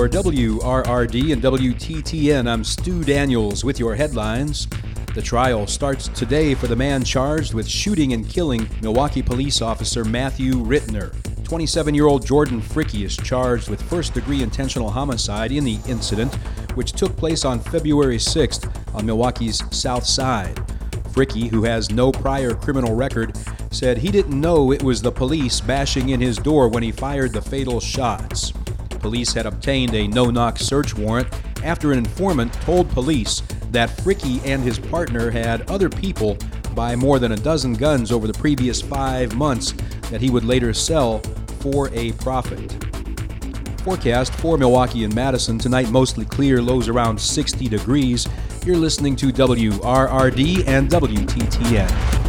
For WRRD and WTTN, I'm Stu Daniels with your headlines. The trial starts today for the man charged with shooting and killing Milwaukee police officer Matthew Rittner. 27-year-old Jordan Fricke is charged with first-degree intentional homicide in the incident, which took place on February 6th on Milwaukee's South Side. Fricke, who has no prior criminal record, said he didn't know it was the police bashing in his door when he fired the fatal shots. Police had obtained a no-knock search warrant after an informant told police that Fricke and his partner had other people buy more than a dozen guns over the previous 5 months that he would later sell for a profit. Forecast for Milwaukee and Madison tonight, mostly clear, lows around 60 degrees. You're listening to WRRD and WTTN.